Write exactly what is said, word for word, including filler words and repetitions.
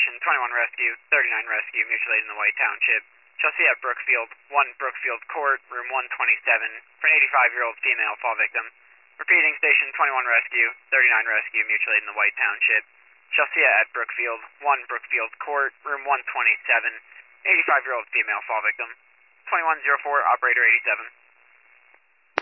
Station twenty-one Rescue, thirty-nine Rescue, mutual aid in the White Township. Chelsea at Brookfield, one Brookfield Court, room one twenty-seven, for an eighty-five-year-old female fall victim. Repeating, Station twenty-one Rescue, thirty-nine Rescue, mutual aid in the White Township. Chelsea at Brookfield, one Brookfield Court, room one twenty-seven, eighty-five-year-old female fall victim. twenty-one oh four, operator eighty-seven.